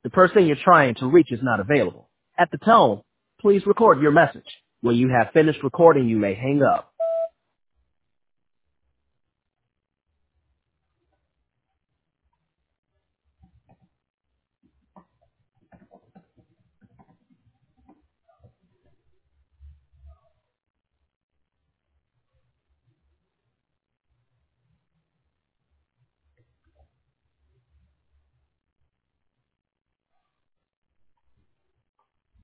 The person you're trying to reach is not available. At the tone, please record your message. When you have finished recording, you may hang up.